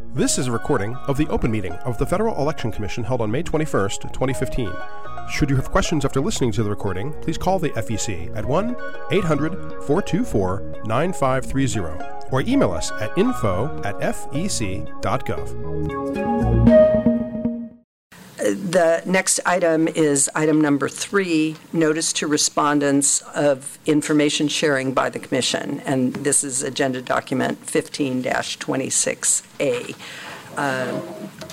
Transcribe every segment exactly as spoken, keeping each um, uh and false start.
This is a recording of the open meeting of the Federal Election Commission held on May twenty-first, twenty fifteen. Should you have questions after listening to the recording, please call the F E C at one eight hundred, four two four, nine five three zero or email us at info at f e c dot gov. The next item is item number three, notice to respondents of information sharing by the Commission, and this is agenda document fifteen dash twenty-six A. Uh,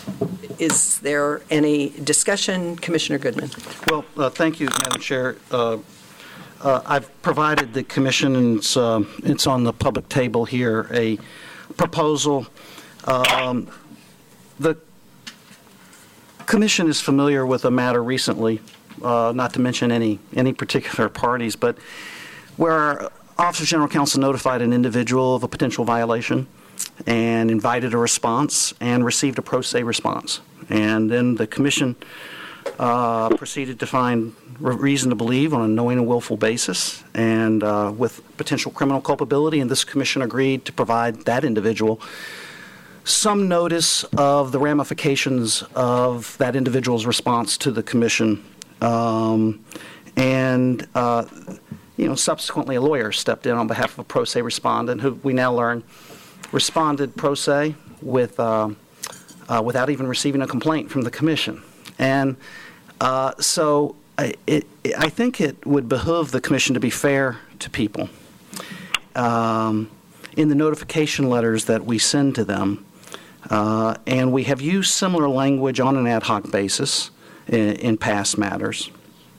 is there any discussion? Commissioner Goodman. Well, uh, thank you, Madam Chair. Uh, uh, I've provided the Commission, and it's, uh, it's on the public table here, a proposal. Um, the Commission is familiar with a matter recently, uh, not to mention any any particular parties, but where our Office of General Counsel notified an individual of a potential violation and invited a response and received a pro se response. And then the Commission uh, proceeded to find reason to believe on a knowing and willful basis and uh, with potential criminal culpability, and this Commission agreed to provide that individual some notice of the ramifications of that individual's response to the Commission. Um, and, uh, you know, subsequently a lawyer stepped in on behalf of a pro se respondent who we now learn responded pro se with, uh, uh, without even receiving a complaint from the Commission. And uh, so I, it, I think it would behoove the Commission to be fair to people. Um, in the notification letters that we send to them, Uh, and we have used similar language on an ad hoc basis in, in past matters.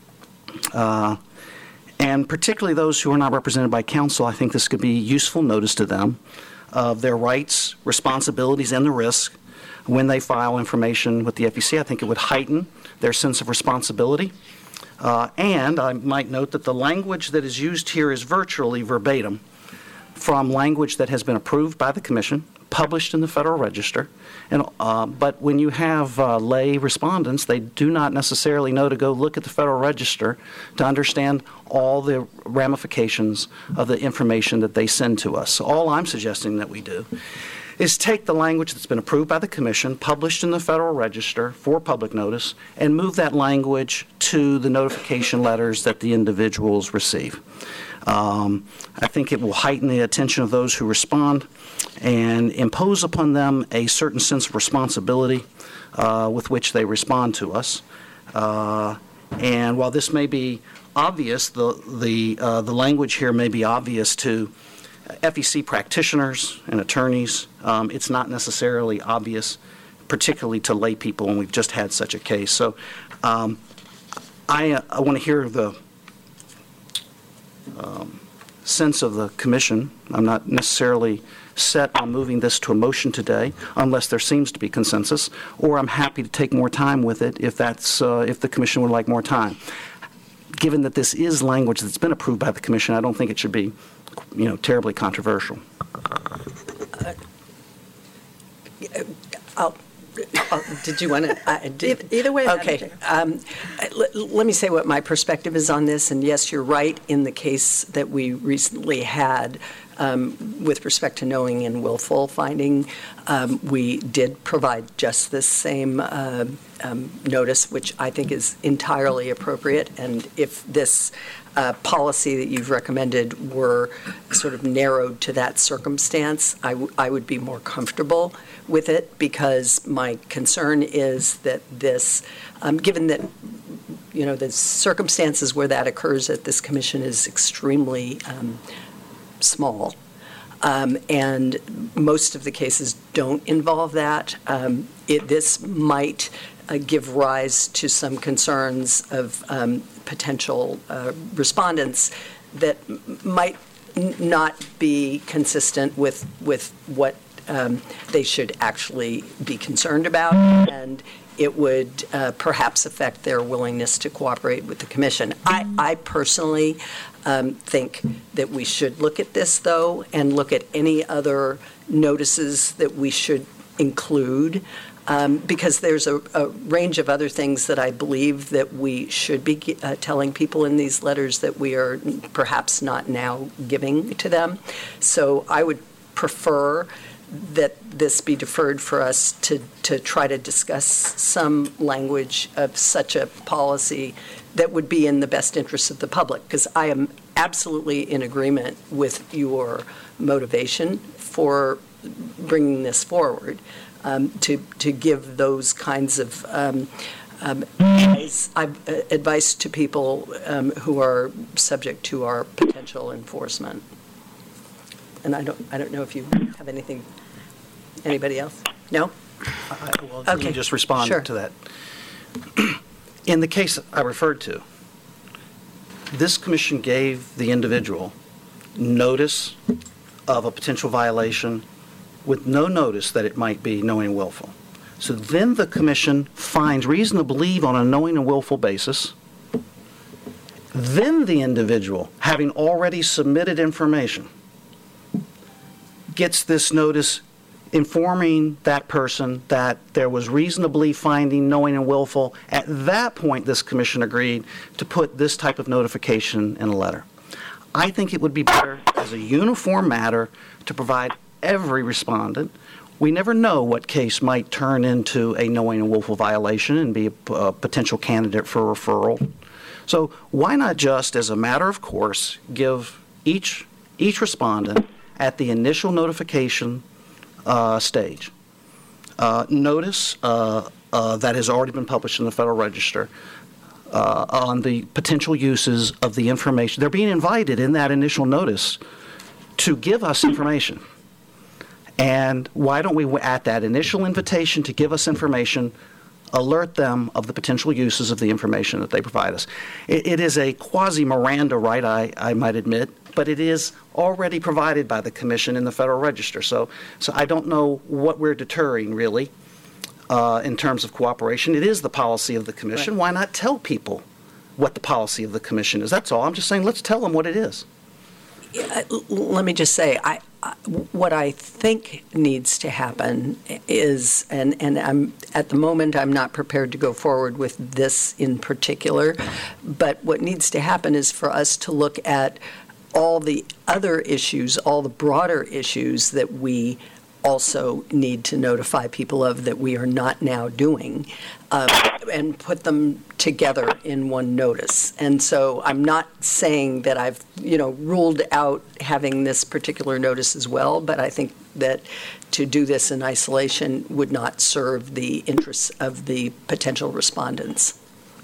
Uh, and particularly those who are not represented by counsel, I think this could be useful notice to them of their rights, responsibilities, and the risk when they file information with the F E C. I think it would heighten their sense of responsibility. Uh, and I might note that the language that is used here is virtually verbatim from language that has been approved by the Commission, published in the Federal Register, and uh, but when you have uh, lay respondents, they do not necessarily know to go look at the Federal Register to understand all the ramifications of the information that they send to us. So all I'm suggesting that we do is take the language that's been approved by the Commission, published in the Federal Register for public notice, and move that language to the notification letters that the individuals receive. Um, I think it will heighten the attention of those who respond and impose upon them a certain sense of responsibility uh, with which they respond to us. Uh, and while this may be obvious, the the uh, the language here may be obvious to F E C practitioners and attorneys. Um, it's not necessarily obvious, particularly to lay people, and we've just had such a case. So um, I, uh, I want to hear the Um, sense of the Commission. I'm not necessarily set on moving this to a motion today unless there seems to be consensus, or I'm happy to take more time with it if that's uh, if the Commission would like more time. Given that this is language that's been approved by the Commission, I don't think it should be, you know, terribly controversial. Uh, I'll Oh, did you want to? Uh, did, Either way. Okay. Um, l- let me say what my perspective is on this. And yes, you're right. In the case that we recently had um, with respect to knowing and willful finding, um, we did provide just this same uh, um, notice, which I think is entirely appropriate. And if this uh, policy that you've recommended were sort of narrowed to that circumstance, I, w- I would be more comfortable with it, because my concern is that this, um, given that, you know, the circumstances where that occurs at this Commission is extremely um, small, um, and most of the cases don't involve that. Um, it, this might uh, give rise to some concerns of um, potential uh, respondents that m- might n- not be consistent with with what Um, they should actually be concerned about, and it would uh, perhaps affect their willingness to cooperate with the Commission. I, I personally um, think that we should look at this, though, and look at any other notices that we should include, um, because there's a, a range of other things that I believe that we should be uh, telling people in these letters that we are perhaps not now giving to them. So I would prefer that this be deferred for us to, to try to discuss some language of such a policy that would be in the best interest of the public, because I am absolutely in agreement with your motivation for bringing this forward, um, to, to give those kinds of um, um, advice, uh, advice to people um, who are subject to our potential enforcement. And I don't, I don't know if you have anything, anybody else? No? I, well, let Okay. me just respond Sure. to that. In the case I referred to, this commission gave the individual notice of a potential violation with no notice that it might be knowing and willful. So then the commission finds reason to believe on a knowing and willful basis. Then the individual, having already submitted information, gets this notice informing that person that there was reasonably finding knowing and willful. At that point, this commission agreed to put this type of notification in a letter. I think it would be better as a uniform matter to provide every respondent. We never know what case might turn into a knowing and willful violation and be a, a potential candidate for referral. So why not just, as a matter of course, give each each respondent at the initial notification uh, stage uh, notice uh, uh, that has already been published in the Federal Register uh, on the potential uses of the information. They're being invited in that initial notice to give us information. And why don't we, at that initial invitation to give us information, alert them of the potential uses of the information that they provide us? It, it is a quasi-Miranda right, I, I might admit, but it is already provided by the Commission in the Federal Register. So, so I don't know what we're deterring, really, uh, in terms of cooperation. It is the policy of the Commission. Right. Why not tell people what the policy of the Commission is? That's all. I'm just saying let's tell them what it is. Yeah, let me just say, I, I, what I think needs to happen is, and, and I'm at the moment I'm not prepared to go forward with this in particular, but what needs to happen is for us to look at all the other issues, all the broader issues that we also need to notify people of that we are not now doing, uh, and put them together in one notice. And so I'm not saying that I've, you know, ruled out having this particular notice as well, but I think that to do this in isolation would not serve the interests of the potential respondents.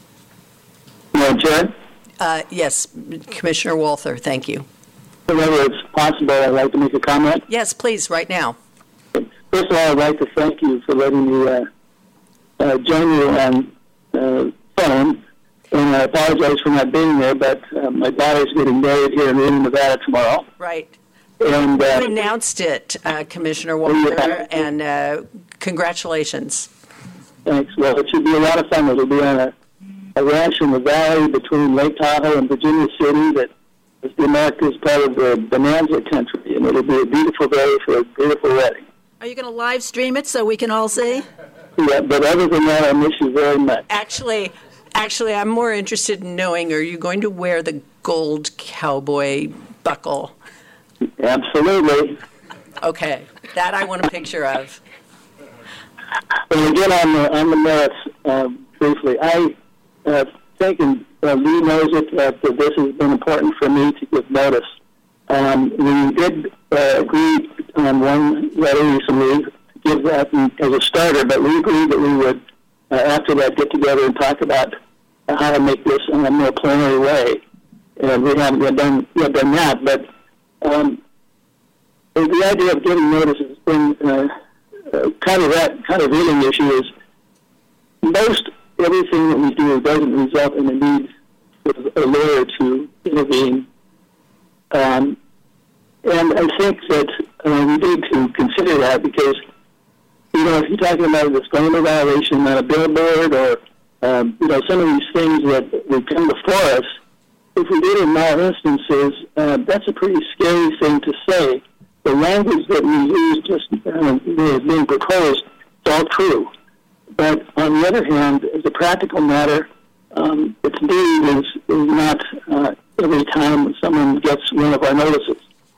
Madam Chair? Uh, yes, Commissioner Walther, thank you. Whenever it's possible, I'd like to make a comment. Yes, please, right now. First of all, I'd like to thank you for letting me uh, uh, join you on uh, phone, and I apologize for not being there, but uh, my daughter's getting married here in Reno, Nevada tomorrow. Right. And uh, You announced it, uh, Commissioner Walther, and uh, congratulations. Thanks. Well, it should be a lot of fun. It'll be on a, a ranch in the valley between Lake Tahoe and Virginia City that is the America's part of the Bonanza country, and it'll be a beautiful day for a beautiful wedding. Are you going to live stream it so we can all see? Yeah, but other than that, I miss you very much. Actually, actually, I'm more interested in knowing, are you going to wear the gold cowboy buckle? Absolutely. Okay, that I want a picture of. But again, on the, on the merits, uh, briefly, I uh, think, and uh, Lee knows it, uh, that this has been important for me to give notice. Um, we did uh, agree on one letter recently to give that as a starter, but we agreed that we would, uh, after that, get together and talk about uh, how to make this in a more plenary way. And we haven't yet done, yet done that, but um, the idea of giving notice has been uh, uh, kind of that kind of reeling issue is most everything that we do doesn't result in a need for a lawyer to intervene. Um, and I think that uh, we need to consider that because, you know, if you're talking about a disclaimer violation on a billboard or, um, you know, some of these things that would come before us, if we did in all instances, uh, that's a pretty scary thing to say. The language that we use just uh, being proposed is all true. But on the other hand, as a practical matter, um, its need is, is not uh, every time someone gets one of our notices.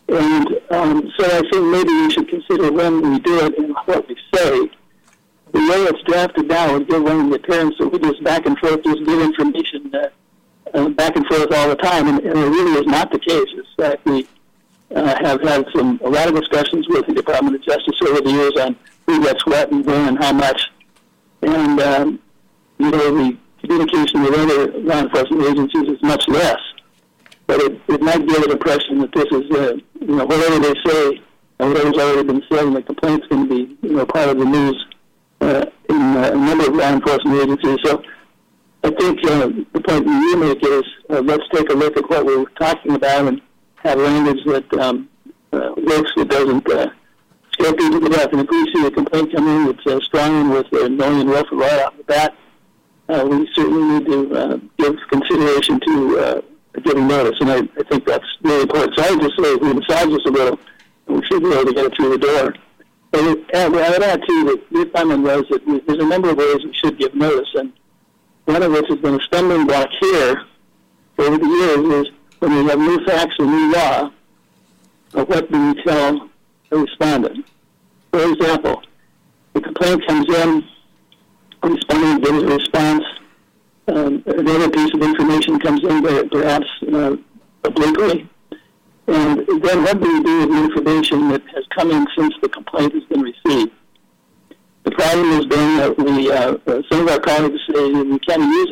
And um, so I think maybe we should consider when we do it and what we say. The way it's drafted now would give one the appearance that we just back and forth, just give information uh, uh, back and forth all the time, and, and it really is not the case. It's that we uh, have had some a lot of discussions with the Department of Justice over the years on who gets what and when and how much, and um, you know the communication with other law enforcement agencies is much less. But it, it might give an impression that this is, uh, you know, whatever they say and whatever's already been said in the complaint's going to be, you know, part of the news uh, in uh, a number of law enforcement agencies. So I think uh, the point that you make is uh, let's take a look at what we're talking about and have language that um, uh, works, that doesn't uh, scare people to death. And if we see a complaint come in that's uh, strong with uh, knowing and willful right off the bat, uh, we certainly need to uh, give consideration to uh, giving notice, and I, I think that's really important. So I would just say if we massage this a little, we should be able to get it through the door. But it, and I would add, too, that your comment was that we, there's a number of ways we should give notice, and one of which has been a stumbling block here over the years is when we have new facts and new law, of what do we tell a respondent? For example, the complaint comes in, the respondent gives a response, Um, another piece of information comes in, perhaps uh, obliquely. And then what do we do with the information that has come in since the complaint has been received? The problem has been that we, uh, uh, some of our colleagues say we can't use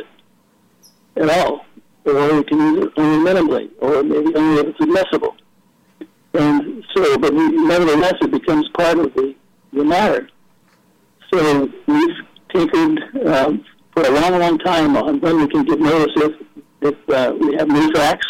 it at all, or we can use it only minimally, or maybe only if it's admissible. And so, but we, nevertheless, it becomes part of the, the matter. So we've taken um, for a long, long time on when we can give notice if, if uh, we have new facts,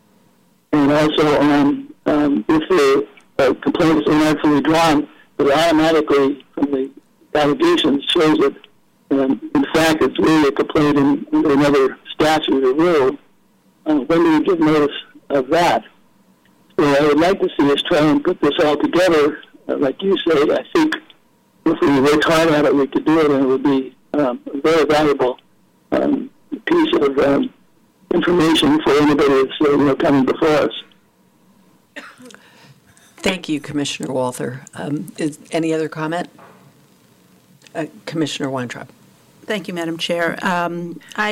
and also on um, if the uh, complaint is unlawfully drawn, but automatically from the allegations shows that, um, in fact, it's really a complaint in, under another statute or rule. Uh, when do we give notice of that? So I would like to see us try and put this all together. Uh, like you say, I think if we worked hard at it, we could do it, and it would be Um, a very valuable um, piece of um, information for anybody that's uh, you know, coming before us. Thank you, Commissioner Walther. Um, is any other comment? Uh, Commissioner Weintraub. Thank you, Madam Chair. Um, I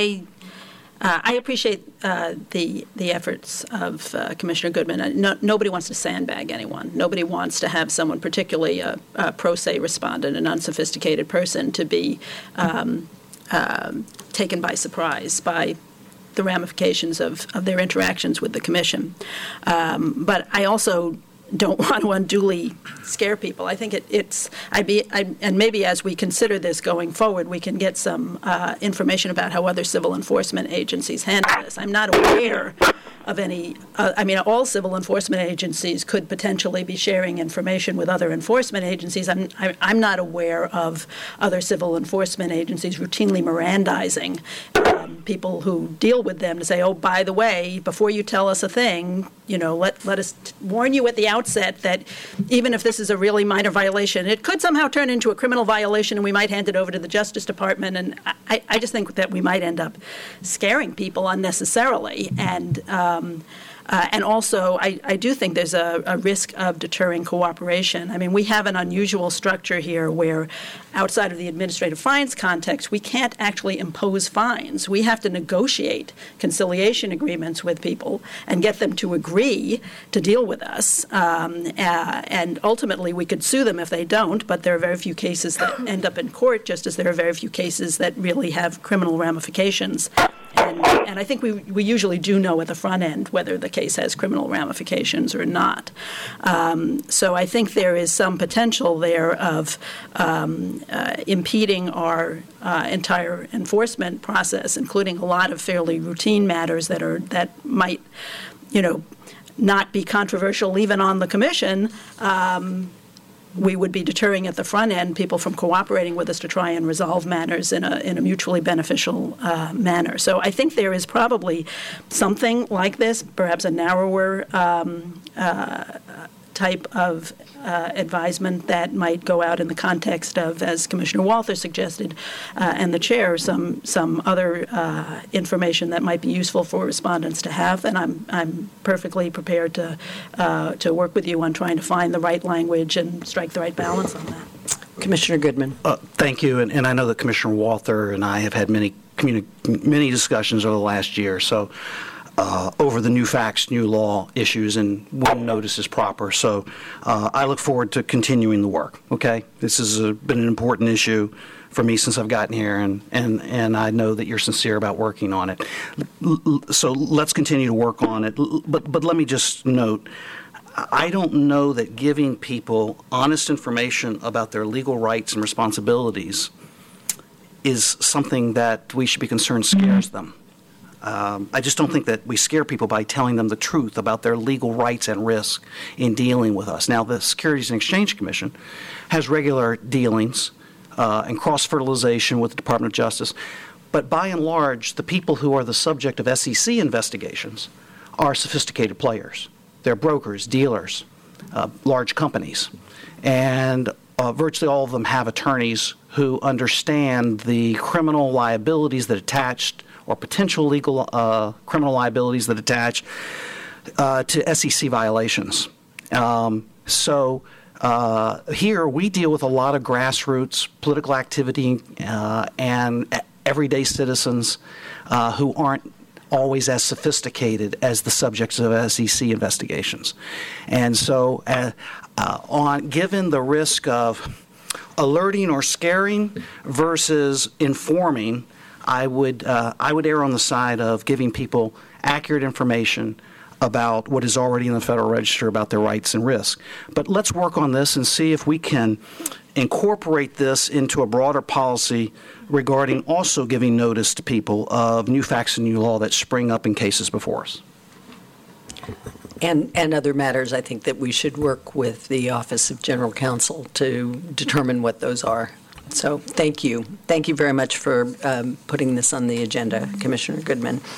uh, I appreciate uh, the the efforts of uh, Commissioner Goodman. No, nobody wants to sandbag anyone. Nobody wants to have someone, particularly a, a pro se respondent, an unsophisticated person, to be um, uh, taken by surprise by the ramifications of, of their interactions with the Commission. Um, but I also don't want to unduly scare people. I think it, it's, I be, I, and maybe as we consider this going forward, we can get some uh, information about how other civil enforcement agencies handle this. I'm not aware of any, uh, I mean, all civil enforcement agencies could potentially be sharing information with other enforcement agencies. I'm, I'm not aware of other civil enforcement agencies routinely Mirandizing um, people who deal with them to say, oh, by the way, before you tell us a thing, you know, let, let us t- warn you at the outset that even if this is a really minor violation, it could somehow turn into a criminal violation, and we might hand it over to the Justice Department. And I, I just think that we might end up scaring people unnecessarily. And um, uh, and also, I, I do think there's a, a risk of deterring cooperation. I mean, we have an unusual structure here where, outside of the administrative fines context, we can't actually impose fines. We have to negotiate conciliation agreements with people and get them to agree to deal with us. Um, uh, and ultimately, we could sue them if they don't, but there are very few cases that end up in court, just as there are very few cases that really have criminal ramifications. And, and I think we, we usually do know at the front end whether the case has criminal ramifications or not. Um, so I think there is some potential there of um, uh, impeding our uh, entire enforcement process, including a lot of fairly routine matters that are that might, you know, not be controversial even on the Commission. Um, we would be deterring at the front end people from cooperating with us to try and resolve matters in a in a mutually beneficial uh, manner. So I think there is probably something like this, perhaps a narrower um, uh, type of uh, advisement that might go out in the context of, as Commissioner Walther suggested, uh, and the chair, some some other uh, information that might be useful for respondents to have. And I'm I'm perfectly prepared to uh, to work with you on trying to find the right language and strike the right balance on that. Commissioner Goodman. Uh, thank you, and, and I know that Commissioner Walther and I have had many communi- many discussions over the last year. So. Uh, over the new facts, new law issues, and when notice is proper. So uh, I look forward to continuing the work, okay? This has uh, been an important issue for me since I've gotten here, and, and, and I know that you're sincere about working on it. L- l- so let's continue to work on it. L- but, but let me just note, I don't know that giving people honest information about their legal rights and responsibilities is something that we should be concerned scares them. Um, I just don't think that we scare people by telling them the truth about their legal rights and risk in dealing with us. Now, the Securities and Exchange Commission has regular dealings uh, and cross-fertilization with the Department of Justice, but by and large, the people who are the subject of S E C investigations are sophisticated players. They're brokers, dealers, uh, large companies, and uh, virtually all of them have attorneys who understand the criminal liabilities that attached or potential legal uh, criminal liabilities that attach uh, to S E C violations. Um, so uh, here we deal with a lot of grassroots political activity uh, and everyday citizens uh, who aren't always as sophisticated as the subjects of S E C investigations. And so uh, uh, on given the risk of alerting or scaring versus informing, I would uh, I would err on the side of giving people accurate information about what is already in the Federal Register about their rights and risks. But let's work on this and see if we can incorporate this into a broader policy regarding also giving notice to people of new facts and new law that spring up in cases before us. And, and other matters, I think that we should work with the Office of General Counsel to determine what those are. So thank you. Thank you very much for um, putting this on the agenda, Commissioner Goodman.